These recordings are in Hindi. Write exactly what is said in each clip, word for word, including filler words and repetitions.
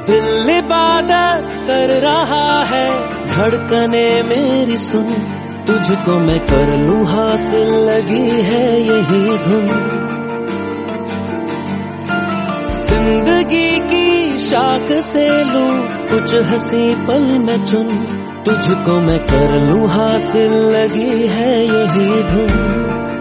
दिल इबादत कर रहा है, धड़कने मेरी सुन, तुझको मैं कर लूं हासिल, लगी है यही धुन। जिंदगी की शाख से लूं कुछ हंसी पल में चुन, तुझको मैं कर लूं हासिल, लगी है यही धुन।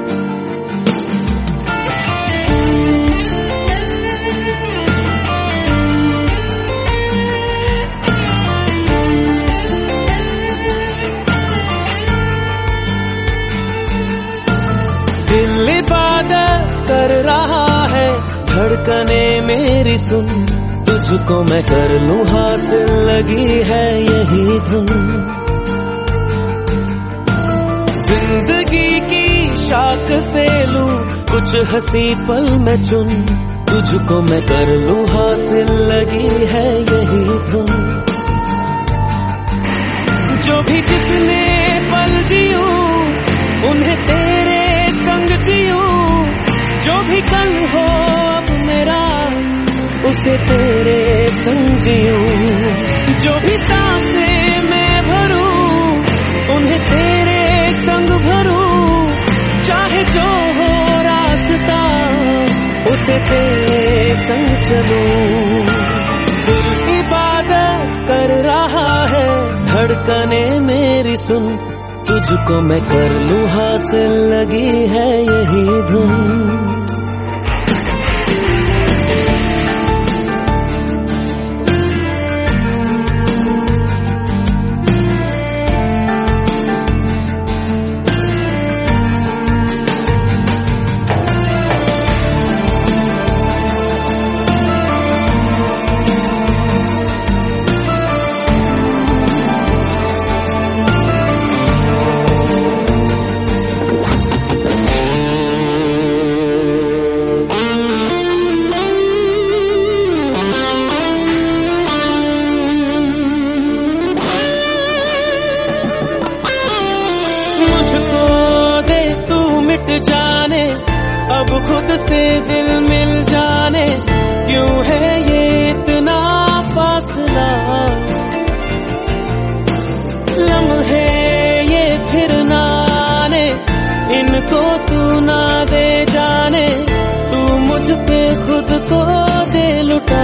दिल इबादत कर रहा है, धड़कने मेरी सुन, तुझको मैं कर लूं हासिल, लगी है यही धुन। जिंदगी की शाख से लूं कुछ हंसी पल में चुन, तुझको मैं कर लूं हासिल, लगी है यही धुन। जो भी जितने पल जियूं उन्हें तेरे संग जियूं, जो भी कल हो अब मेरा उसे तेरे संग जियूं। जो भी सांसें मैं भरूं उन्हें तेरे संग भरूं, चाहे जो हो रास्ता उसे तेरे संग चलूं। दिल इबादत कर रहा है, धड़कने मेरी सुन, तुझको मैं कर लूं हासिल, लगी है यही धुन। जाने अब खुद से दिल मिल जाने, क्यों है ये इतना फासला। लम्हे ये फिर ना आने, इनको तू ना दे जाने, तू मुझ पे खुद को दे लुटा।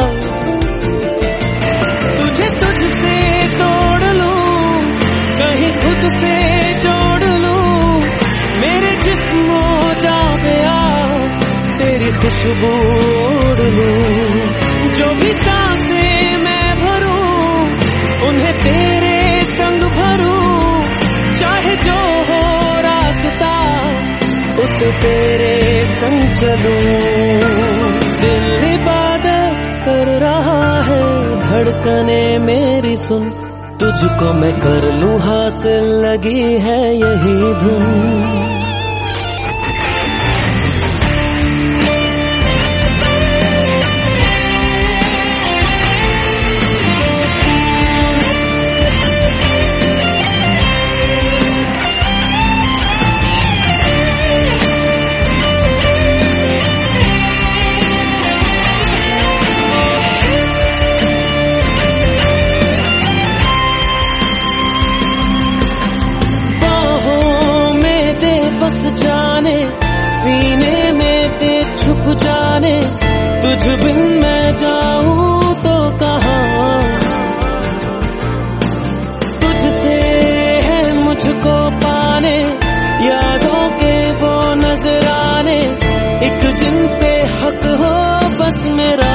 तुझे तुझसे तोड़ लूं, कहीं खुद से जोड़ लूं, मेरे जिस्मो जा गया तेरी खुशबू ओढ़ लूं। जो भी सांसें मैं भरूं उन्हें तेरे संग भरूं, चाहे जो हो रास्ता उसे तेरे संग चलूं। दिल इबादत कर रहा है, धड़कने मेरी सुन, तुझको मैं कर लूं हासिल, लगी है यही धुन। जाने सीने में ते छुप जाने, तुझ बिन मैं जाऊं तो कहाँ। तुझसे है मुझको पाने, यादों के वो नजराने, एक जिन पे हक हो बस मेरा।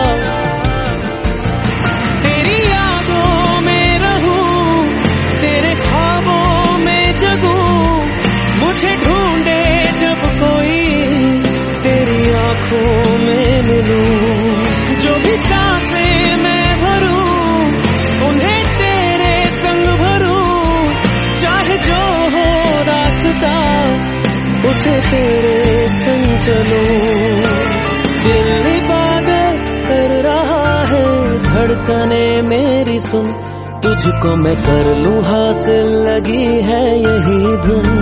तेरी यादों में रहूं, तेरे ख्वाबों में जगूं, मुझे ढूंढे जब कोई तेरी आंखों में मिलूं। जो भी सांसें मैं भरूं उन्हें तेरे संग भरूं, चाहे जो हो रास्ता उसे तेरे संग चलूं। दिल इबादत कर रहा है, धड़कने मेरी सुन, तुझको मैं कर लूं हासिल, लगी है यही धुन।